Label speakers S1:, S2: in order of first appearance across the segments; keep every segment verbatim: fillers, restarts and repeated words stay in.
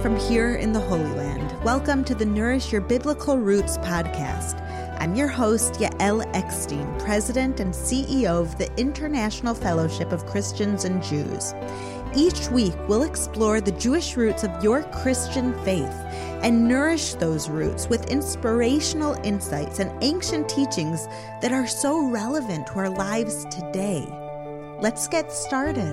S1: from here in the Holy Land. Welcome to the Nourish Your Biblical Roots podcast. I'm your host, Yael Eckstein, President and C E O of the International Fellowship of Christians and Jews. Each week, we'll explore the Jewish roots of your Christian faith and nourish those roots with inspirational insights and ancient teachings that are so relevant to our lives today. Let's get started.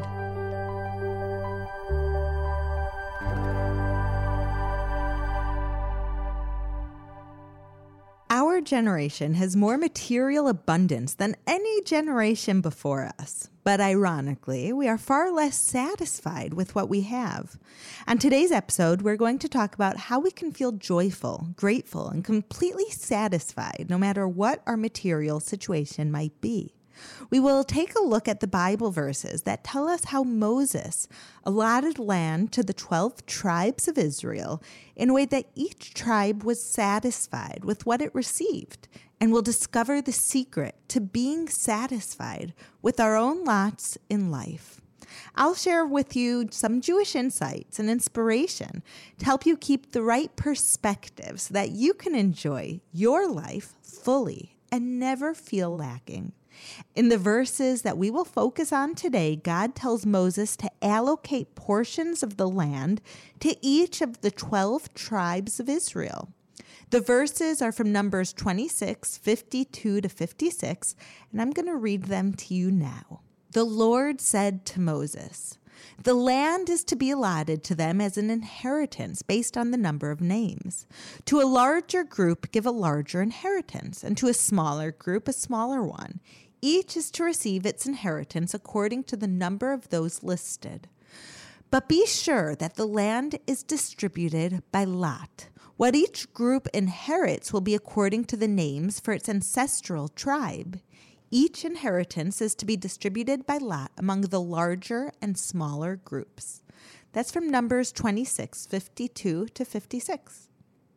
S1: Our generation has more material abundance than any generation before us. But ironically, we are far less satisfied with what we have. On today's episode, we're going to talk about how we can feel joyful, grateful, and completely satisfied no matter what our material situation might be. We will take a look at the Bible verses that tell us how Moses allotted land to the twelve tribes of Israel in a way that each tribe was satisfied with what it received, and we'll discover the secret to being satisfied with our own lots in life. I'll share with you some Jewish insights and inspiration to help you keep the right perspective so that you can enjoy your life fully and never feel lacking. In the verses that we will focus on today, God tells Moses to allocate portions of the land to each of the twelve tribes of Israel. The verses are from Numbers twenty-six, fifty-two to fifty-six, and I'm going to read them to you now. The Lord said to Moses, "The land is to be allotted to them as an inheritance based on the number of names. To a larger group, give a larger inheritance, and to a smaller group, a smaller one. Each is to receive its inheritance according to the number of those listed. But be sure that the land is distributed by lot. What each group inherits will be according to the names for its ancestral tribe. Each inheritance is to be distributed by lot among the larger and smaller groups." That's from Numbers twenty-six, fifty-two to fifty-six.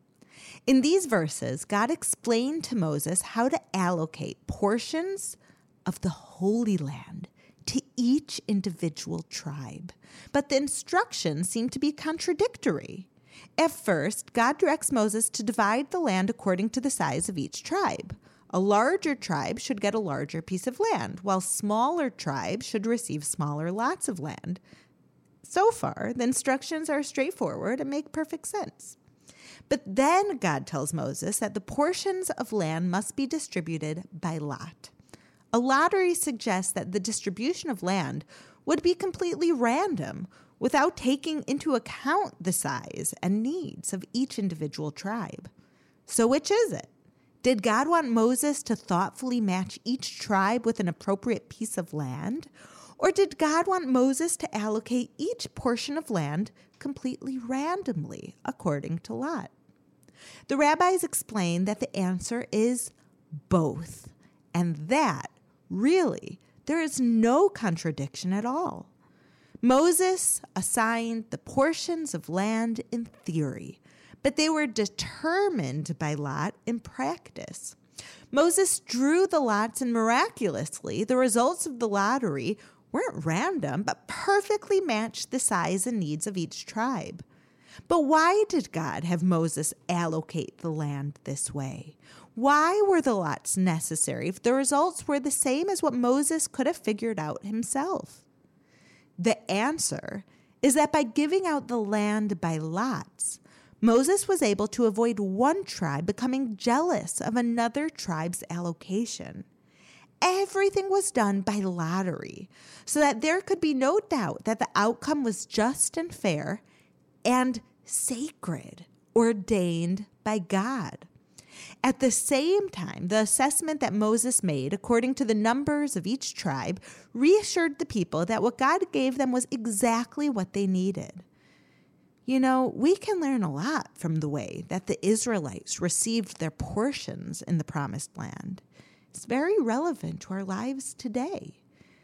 S1: In these verses, God explained to Moses how to allocate portions of the Holy Land to each individual tribe. But the instructions seem to be contradictory. At first, God directs Moses to divide the land according to the size of each tribe. A larger tribe should get a larger piece of land, while smaller tribes should receive smaller lots of land. So far, the instructions are straightforward and make perfect sense. But then God tells Moses that the portions of land must be distributed by lot. A lottery suggests that the distribution of land would be completely random without taking into account the size and needs of each individual tribe. So which is it? Did God want Moses to thoughtfully match each tribe with an appropriate piece of land? Or did God want Moses to allocate each portion of land completely randomly according to lot? The rabbis explain that the answer is both, and that, really, there is no contradiction at all. Moses assigned the portions of land in theory, but they were determined by lot in practice. Moses drew the lots, and miraculously, the results of the lottery weren't random, but perfectly matched the size and needs of each tribe. But why did God have Moses allocate the land this way? Why were the lots necessary if the results were the same as what Moses could have figured out himself? The answer is that by giving out the land by lots, Moses was able to avoid one tribe becoming jealous of another tribe's allocation. Everything was done by lottery, so that there could be no doubt that the outcome was just and fair and sacred, ordained by God. At the same time, the assessment that Moses made, according to the numbers of each tribe, reassured the people that what God gave them was exactly what they needed. You know, we can learn a lot from the way that the Israelites received their portions in the Promised Land. It's very relevant to our lives today.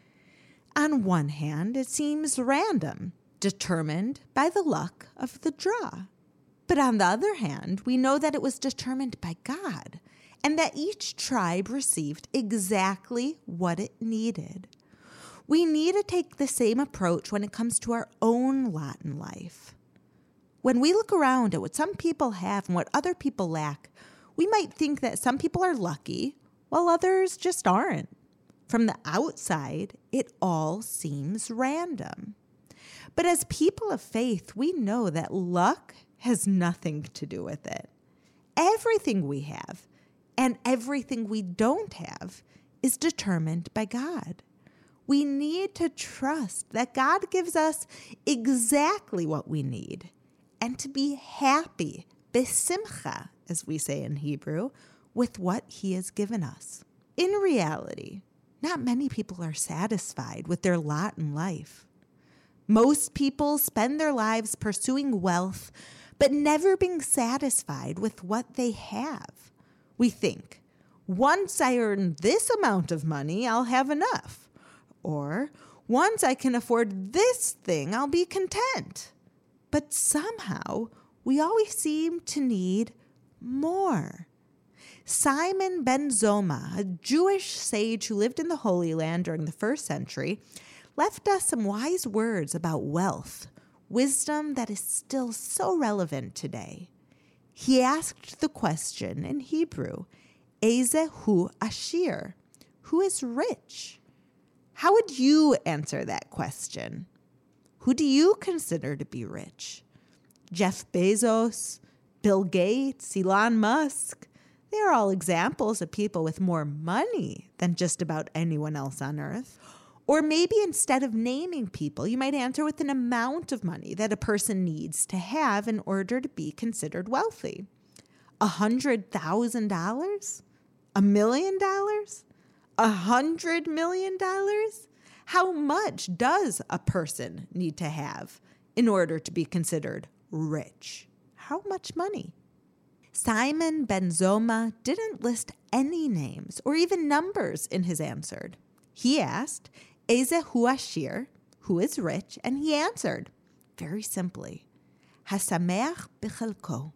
S1: On one hand, it seems random, determined by the luck of the draw. But on the other hand, we know that it was determined by God, and that each tribe received exactly what it needed. We need to take the same approach when it comes to our own lot in life. When we look around at what some people have and what other people lack, we might think that some people are lucky while others just aren't. From the outside, it all seems random. But as people of faith, we know that luck has nothing to do with it. Everything we have and everything we don't have is determined by God. We need to trust that God gives us exactly what we need and to be happy, besimcha, as we say in Hebrew, with what he has given us. In reality, not many people are satisfied with their lot in life. Most people spend their lives pursuing wealth, but never being satisfied with what they have. We think, once I earn this amount of money, I'll have enough. Or, once I can afford this thing, I'll be content. But somehow, we always seem to need more. Simon ben Zoma, a Jewish sage who lived in the Holy Land during the first century, left us some wise words about wealth, wisdom that is still so relevant today. He asked the question in Hebrew, Eze hu ashir, who is rich? How would you answer that question? Who do you consider to be rich? Jeff Bezos, Bill Gates, Elon Musk? They are all examples of people with more money than just about anyone else on earth. Or maybe instead of naming people, you might answer with an amount of money that a person needs to have in order to be considered wealthy. A hundred thousand dollars? A million dollars? A hundred million dollars? How much does a person need to have in order to be considered rich? How much money? Simon ben Zoma didn't list any names or even numbers in his answer. He asked, Eze hu ashir, who is rich? And he answered, very simply, Hasameach b'chalko,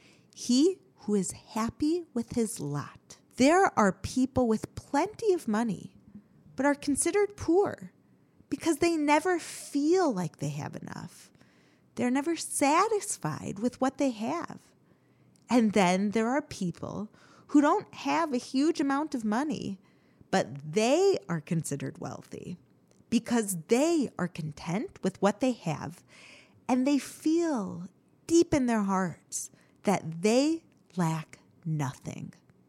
S1: he who is happy with his lot. There are people with plenty of money, but are considered poor because they never feel like they have enough. They're never satisfied with what they have. And then there are people who don't have a huge amount of money, but they are considered wealthy because they are content with what they have, and they feel deep in their hearts that they lack nothing.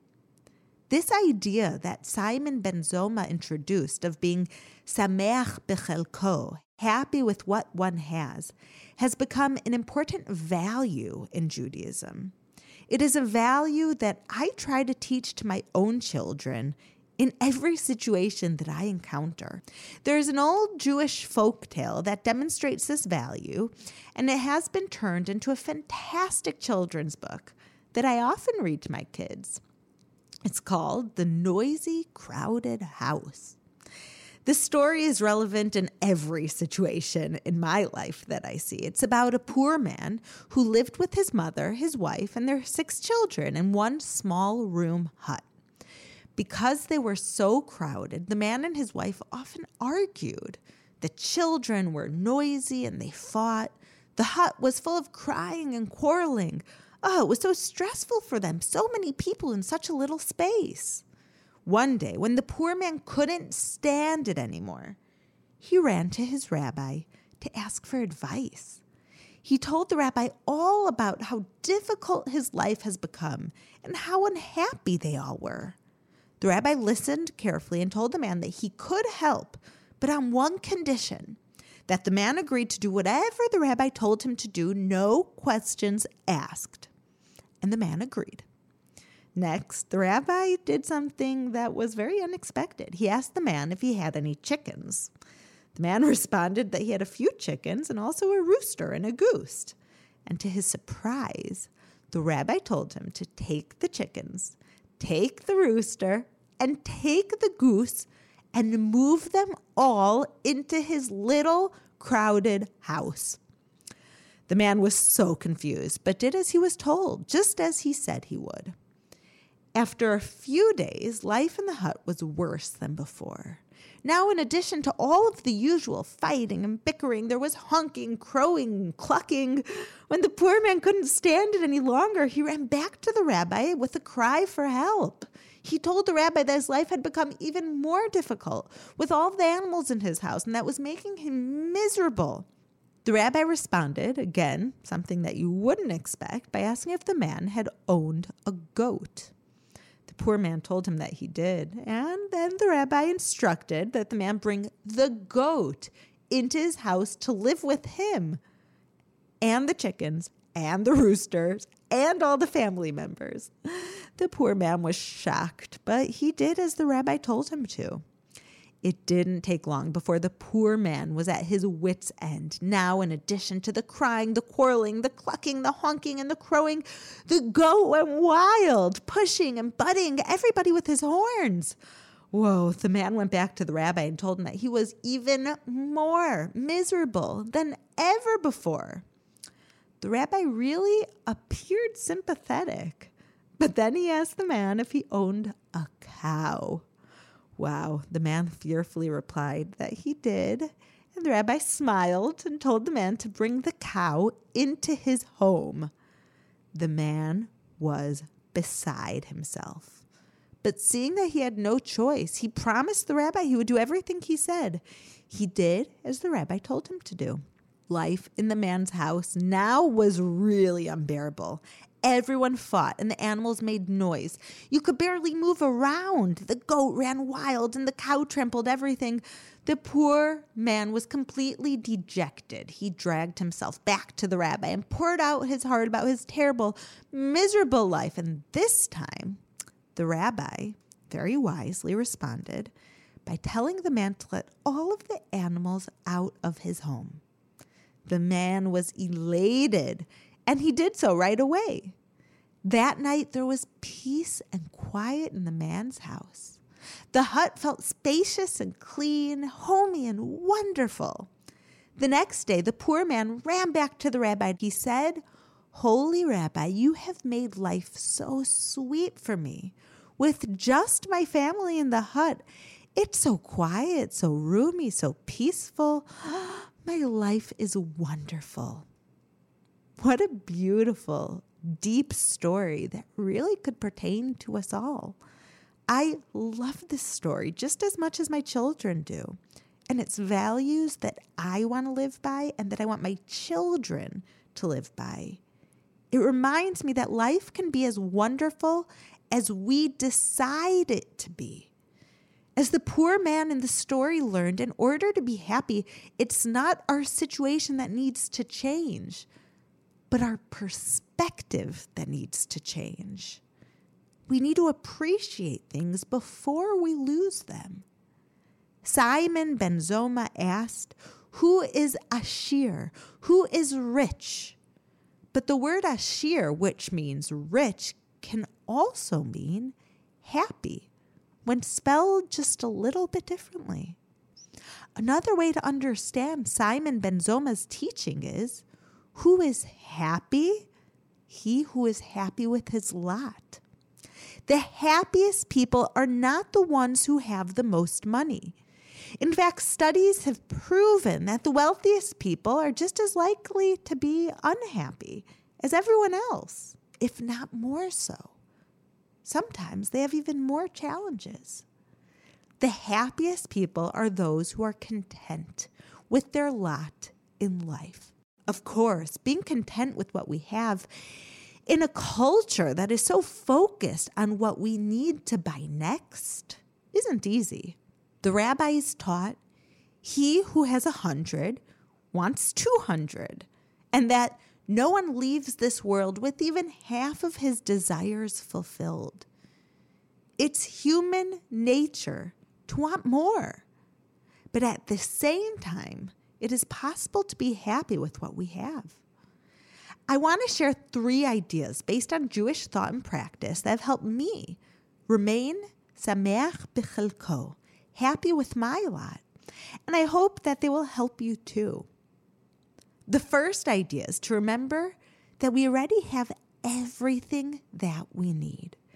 S1: This idea that Simon ben Zoma introduced of being sameach bechelko, happy with what one has, has become an important value in Judaism. It is a value that I try to teach to my own children in every situation that I encounter. There's an old Jewish folktale that demonstrates this value, and it has been turned into a fantastic children's book that I often read to my kids. It's called The Noisy, Crowded House. This story is relevant in every situation in my life that I see. It's about a poor man who lived with his mother, his wife, and their six children in one small room hut. Because they were so crowded, the man and his wife often argued. The children were noisy and they fought. The hut was full of crying and quarreling. Oh, it was so stressful for them, so many people in such a little space. One day, when the poor man couldn't stand it anymore, he ran to his rabbi to ask for advice. He told the rabbi all about how difficult his life has become and how unhappy they all were. The rabbi listened carefully and told the man that he could help, but on one condition, that the man agreed to do whatever the rabbi told him to do, no questions asked. And the man agreed. Next, the rabbi did something that was very unexpected. He asked the man if he had any chickens. The man responded that he had a few chickens and also a rooster and a goose. And to his surprise, the rabbi told him to take the chickens, take the rooster, and take the goose and move them all into his little crowded house. The man was so confused, but did as he was told, just as he said he would. After a few days, life in the hut was worse than before. Now, in addition to all of the usual fighting and bickering, there was honking, crowing, clucking. When the poor man couldn't stand it any longer, he ran back to the rabbi with a cry for help. He told the rabbi that his life had become even more difficult with all the animals in his house, and that was making him miserable. The rabbi responded, again, something that you wouldn't expect, by asking if the man had owned a goat. The poor man told him that he did, and then the rabbi instructed that the man bring the goat into his house to live with him, and the chickens, and the roosters, and all the family members. The poor man was shocked, but he did as the rabbi told him to. It didn't take long before the poor man was at his wit's end. Now, in addition to the crying, the quarreling, the clucking, the honking, and the crowing, the goat went wild, pushing and butting everybody with his horns. Whoa, the man went back to the rabbi and told him that he was even more miserable than ever before. The rabbi really appeared sympathetic, but then he asked the man if he owned a cow. Wow, the man fearfully replied that he did, and the rabbi smiled and told the man to bring the cow into his home. The man was beside himself. But seeing that he had no choice, he promised the rabbi he would do everything he said. He did as the rabbi told him to do. Life in the man's house now was really unbearable. Everyone fought, and the animals made noise. You could barely move around. The goat ran wild, and the cow trampled everything. The poor man was completely dejected. He dragged himself back to the rabbi and poured out his heart about his terrible, miserable life. And this time, the rabbi very wisely responded by telling the man to let all of the animals out of his home. The man was elated, and he did so right away. That night, there was peace and quiet in the man's house. The hut felt spacious and clean, homey and wonderful. The next day, the poor man ran back to the rabbi. He said, "Holy Rabbi, you have made life so sweet for me. With just my family in the hut, it's so quiet, so roomy, so peaceful. My life is wonderful." What a beautiful, deep story that really could pertain to us all. I love this story just as much as my children do. And it's values that I want to live by and that I want my children to live by. It reminds me that life can be as wonderful as we decide it to be. As the poor man in the story learned, in order to be happy, it's not our situation that needs to change, but our perspective that needs to change. We need to appreciate things before we lose them. Simon ben Zoma asked, "Who is Ashir? Who is rich?" But the word Ashir, which means rich, can also mean happy, when spelled just a little bit differently. Another way to understand Simon ben Zoma's teaching is, who is happy? He who is happy with his lot. The happiest people are not the ones who have the most money. In fact, studies have proven that the wealthiest people are just as likely to be unhappy as everyone else, if not more so. Sometimes they have even more challenges. The happiest people are those who are content with their lot in life. Of course, being content with what we have in a culture that is so focused on what we need to buy next isn't easy. The rabbis taught, he who has a hundred wants two hundred, and that no one leaves this world with even half of his desires fulfilled. It's human nature to want more, but at the same time, it is possible to be happy with what we have. I want to share three ideas based on Jewish thought and practice that have helped me remain sameach b'chelko, happy with my lot, and I hope that they will help you too. The first idea is to remember that we already have everything that we need.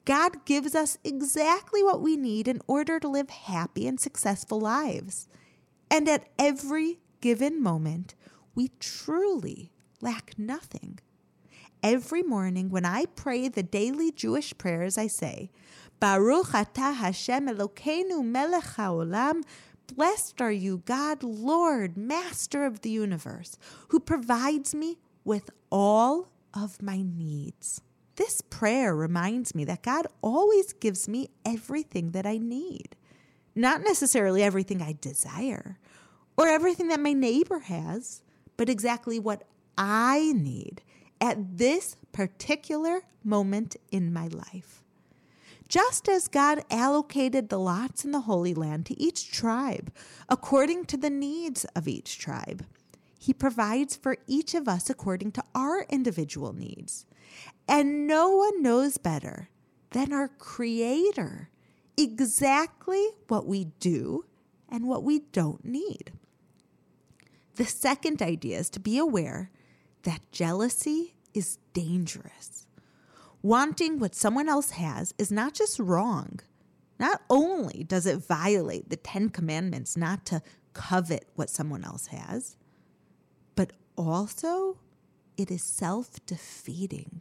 S1: God gives us exactly what we need in order to live happy and successful lives. And at every given moment, we truly lack nothing. Every morning when I pray the daily Jewish prayers, I say, Baruch atah Hashem Elokeinu melech haolam, blessed are you, God, Lord, Master of the universe, who provides me with all of my needs. This prayer reminds me that God always gives me everything that I need. Not necessarily everything I desire or everything that my neighbor has, but exactly what I need at this particular moment in my life. Just as God allocated the lots in the Holy Land to each tribe according to the needs of each tribe, He provides for each of us according to our individual needs. And no one knows better than our Creator exactly what we do and what we don't need. The second idea is to be aware that jealousy is dangerous. Wanting what someone else has is not just wrong. Not only does it violate the Ten Commandments not to covet what someone else has, but also it is self-defeating.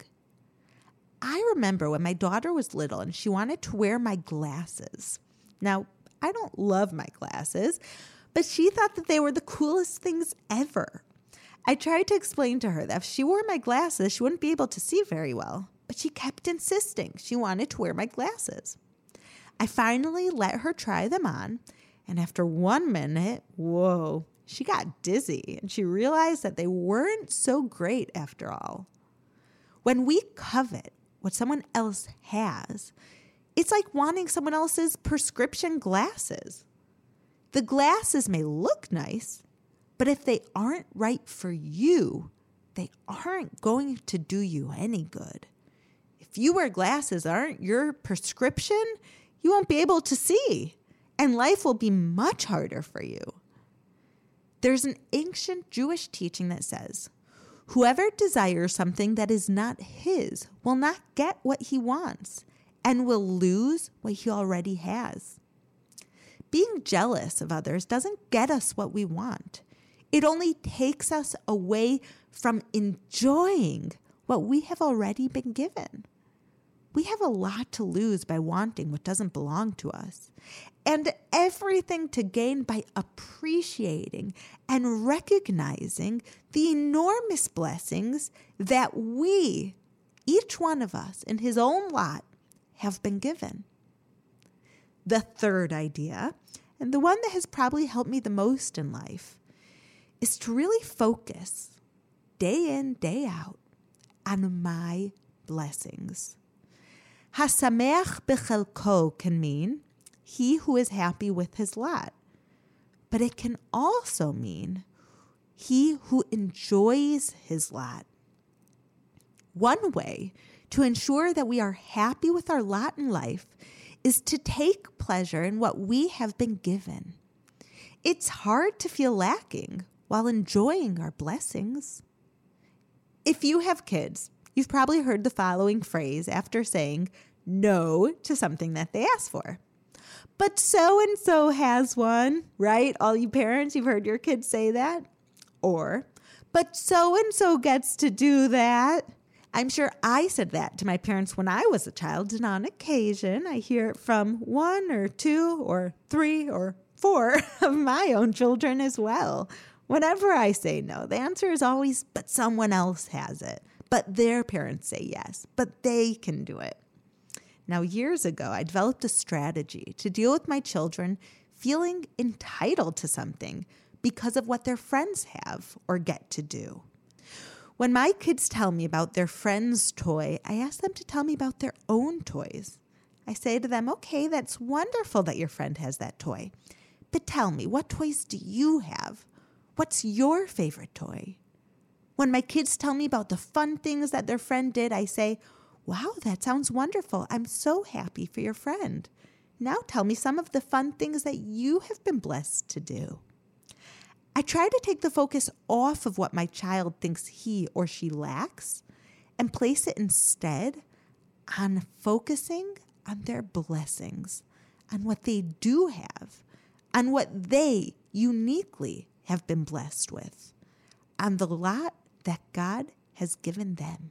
S1: I remember when my daughter was little and she wanted to wear my glasses. Now, I don't love my glasses, but she thought that they were the coolest things ever. I tried to explain to her that if she wore my glasses, she wouldn't be able to see very well, but she kept insisting she wanted to wear my glasses. I finally let her try them on, and after one minute, whoa, she got dizzy, and she realized that they weren't so great after all. When we covet what someone else has, it's like wanting someone else's prescription glasses. The glasses may look nice, but if they aren't right for you, they aren't going to do you any good. If you wear glasses that aren't your prescription, you won't be able to see, and life will be much harder for you. There's an ancient Jewish teaching that says, whoever desires something that is not his will not get what he wants and will lose what he already has. Being jealous of others doesn't get us what we want. It only takes us away from enjoying what we have already been given. We have a lot to lose by wanting what doesn't belong to us, and everything to gain by appreciating and recognizing the enormous blessings that we, each one of us in his own lot, have been given. The third idea, and the one that has probably helped me the most in life, is to really focus day in, day out on my blessings. Hasameach bechelko can mean he who is happy with his lot, but it can also mean he who enjoys his lot. One way to ensure that we are happy with our lot in life is to take pleasure in what we have been given. It's hard to feel lacking while enjoying our blessings. If you have kids, you've probably heard the following phrase after saying no to something that they ask for. But so-and-so has one, right? All you parents, you've heard your kids say that. Or, but so-and-so gets to do that. I'm sure I said that to my parents when I was a child, and on occasion I hear it from one or two or three or four of my own children as well. Whenever I say no, the answer is always, but someone else has it. But their parents say yes, but they can do it. Now, years ago, I developed a strategy to deal with my children feeling entitled to something because of what their friends have or get to do. When my kids tell me about their friend's toy, I ask them to tell me about their own toys. I say to them, okay, that's wonderful that your friend has that toy, but tell me, what toys do you have? What's your favorite toy? When my kids tell me about the fun things that their friend did, I say, wow, that sounds wonderful. I'm so happy for your friend. Now tell me some of the fun things that you have been blessed to do. I try to take the focus off of what my child thinks he or she lacks and place it instead on focusing on their blessings, on what they do have, on what they uniquely have been blessed with, on the lot that God has given them.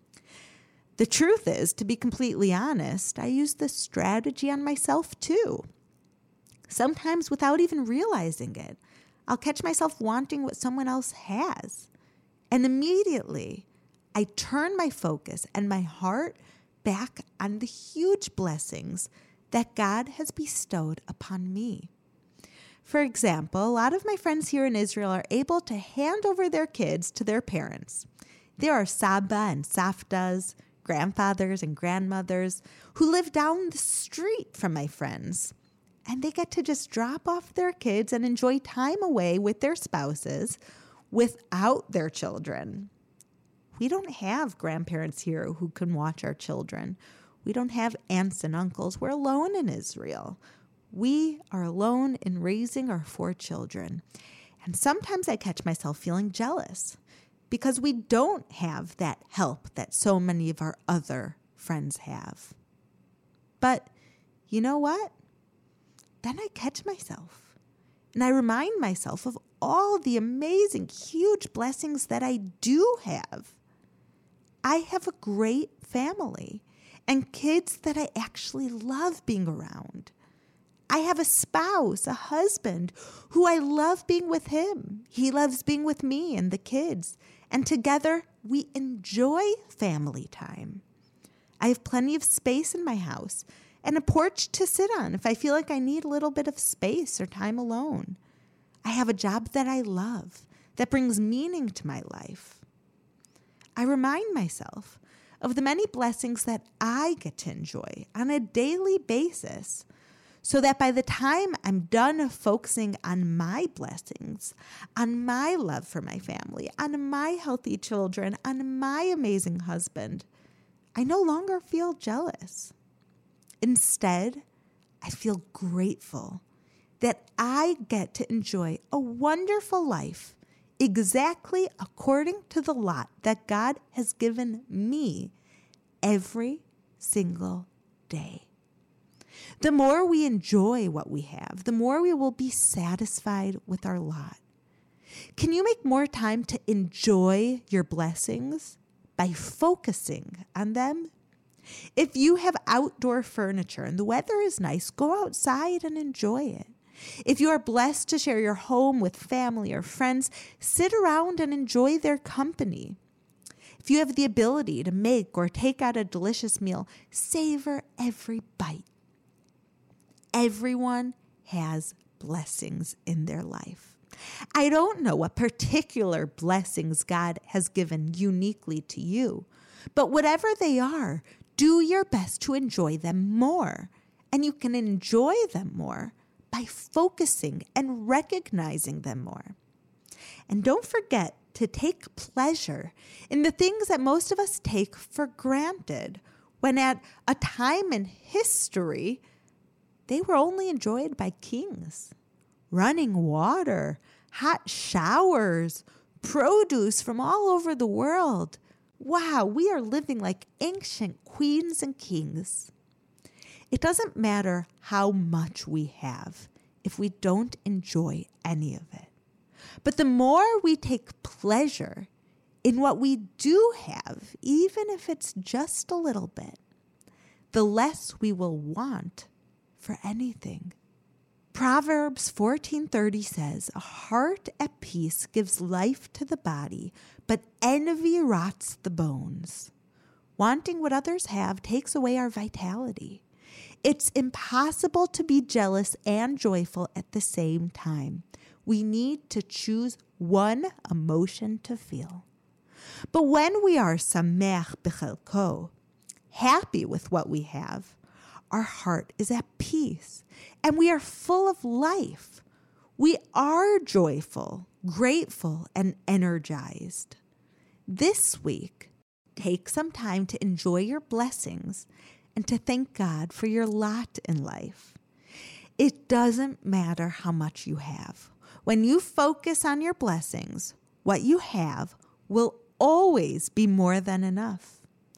S1: The truth is, to be completely honest, I use this strategy on myself too. Sometimes without even realizing it, I'll catch myself wanting what someone else has. And immediately, I turn my focus and my heart back on the huge blessings that God has bestowed upon me. For example, a lot of my friends here in Israel are able to hand over their kids to their parents. There are Saba and Saftas, grandfathers and grandmothers who live down the street from my friends. And they get to just drop off their kids and enjoy time away with their spouses without their children. We don't have grandparents here who can watch our children. We don't have aunts and uncles. We're alone in Israel. We are alone in raising our four children. And sometimes I catch myself feeling jealous because we don't have that help that so many of our other friends have. But you know what? Then I catch myself and I remind myself of all the amazing, huge blessings that I do have. I have a great family and kids that I actually love being around. I have a spouse, a husband, who I love being with him. He loves being with me and the kids. And together, we enjoy family time. I have plenty of space in my house and a porch to sit on if I feel like I need a little bit of space or time alone. I have a job that I love, that brings meaning to my life. I remind myself of the many blessings that I get to enjoy on a daily basis, so that by the time I'm done focusing on my blessings, on my love for my family, on my healthy children, on my amazing husband, I no longer feel jealous. Instead, I feel grateful that I get to enjoy a wonderful life exactly according to the lot that God has given me every single day. The more we enjoy what we have, the more we will be satisfied with our lot. Can you make more time to enjoy your blessings by focusing on them? If you have outdoor furniture and the weather is nice, go outside and enjoy it. If you are blessed to share your home with family or friends, sit around and enjoy their company. If you have the ability to make or take out a delicious meal, savor every bite. Everyone has blessings in their life. I don't know what particular blessings God has given uniquely to you, but whatever they are, do your best to enjoy them more. And you can enjoy them more by focusing and recognizing them more. And don't forget to take pleasure in the things that most of us take for granted, when at a time in history, they were only enjoyed by kings. Running water, hot showers, produce from all over the world. Wow, we are living like ancient queens and kings. It doesn't matter how much we have if we don't enjoy any of it. But the more we take pleasure in what we do have, even if it's just a little bit, the less we will want for anything. Proverbs fourteen thirty says, "A heart at peace gives life to the body, but envy rots the bones." Wanting what others have takes away our vitality. It's impossible to be jealous and joyful at the same time. We need to choose one emotion to feel. But when we are samech b'chelko, happy with what we have, our heart is at peace and we are full of life. We are joyful, grateful, and energized. This week, take some time to enjoy your blessings and to thank God for your lot in life. It doesn't matter how much you have. When you focus on your blessings, what you have will always be more than enough.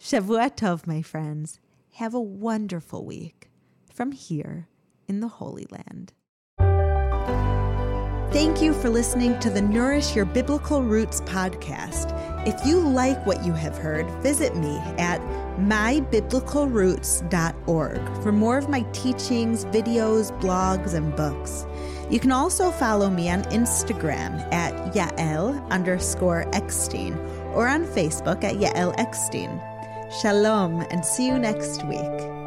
S1: Shavua Tov, my friends. Have a wonderful week from here in the Holy Land. Thank you for listening to the Nourish Your Biblical Roots podcast. If you like what you have heard, visit me at my biblical roots dot org for more of my teachings, videos, blogs, and books. You can also follow me on Instagram at Yael underscore Eckstein or on Facebook at Yael Eckstein. Shalom, and see you next week.